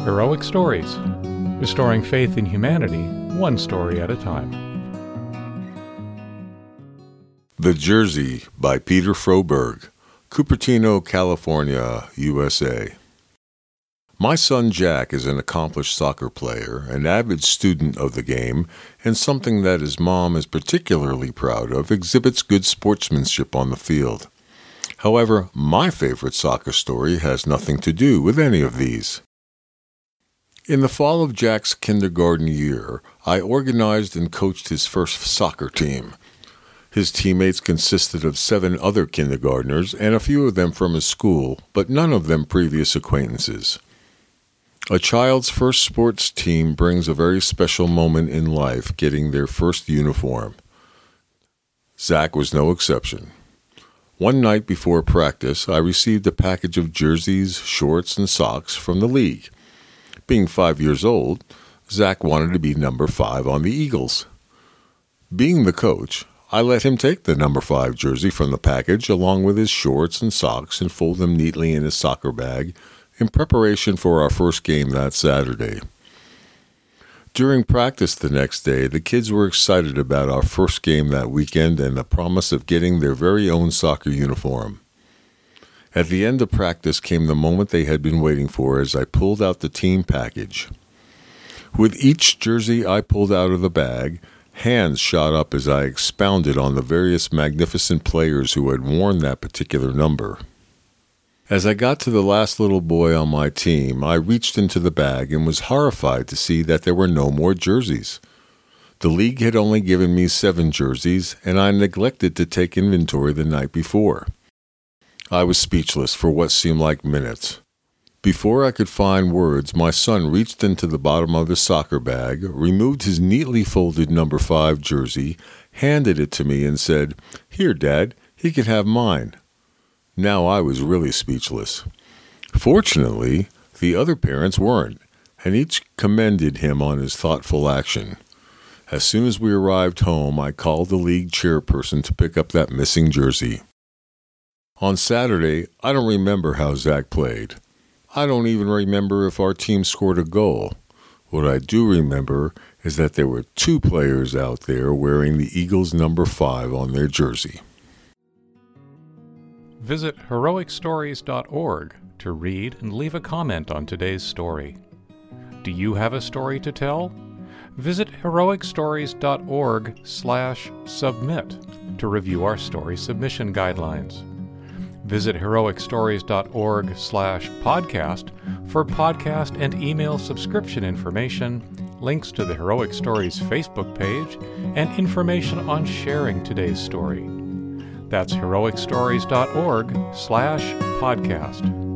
Heroic Stories, restoring faith in humanity, one story at a time. The Jersey by Peter Froberg, Cupertino, California, USA. My son Jack is an accomplished soccer player, an avid student of the game, and something that his mom is particularly proud of, exhibits good sportsmanship on the field. However, my favorite soccer story has nothing to do with any of these. In the fall of Jack's kindergarten year, I organized and coached his first soccer team. His teammates consisted of 7 other kindergartners and a few of them from his school, but none of them previous acquaintances. A child's first sports team brings a very special moment in life, getting their first uniform. Zach was no exception. One night before practice, I received a package of jerseys, shorts, and socks from the league. Being 5 years old, Zach wanted to be number 5 on the Eagles. Being the coach, I let him take the number 5 jersey from the package along with his shorts and socks and fold them neatly in his soccer bag in preparation for our first game that Saturday. During practice the next day, the kids were excited about our first game that weekend and the promise of getting their very own soccer uniform. At the end of practice came the moment they had been waiting for as I pulled out the team package. With each jersey I pulled out of the bag, hands shot up as I expounded on the various magnificent players who had worn that particular number. As I got to the last little boy on my team, I reached into the bag and was horrified to see that there were no more jerseys. The league had only given me 7 jerseys, and I neglected to take inventory the night before. I was speechless for what seemed like minutes. Before I could find words, my son reached into the bottom of his soccer bag, removed his neatly folded number 5 jersey, handed it to me, and said, "Here, Dad, he can have mine." Now I was really speechless. Fortunately, the other parents weren't, and each commended him on his thoughtful action. As soon as we arrived home, I called the league chairperson to pick up that missing jersey. On Saturday, I don't remember how Zach played. I don't even remember if our team scored a goal. What I do remember is that there were 2 players out there wearing the Eagles number 5 on their jersey. Visit heroicstories.org to read and leave a comment on today's story. Do you have a story to tell? Visit heroicstories.org/submit to review our story submission guidelines. Visit heroicstories.org/podcast for podcast and email subscription information, links to the Heroic Stories Facebook page, and information on sharing today's story. That's heroicstories.org/podcast.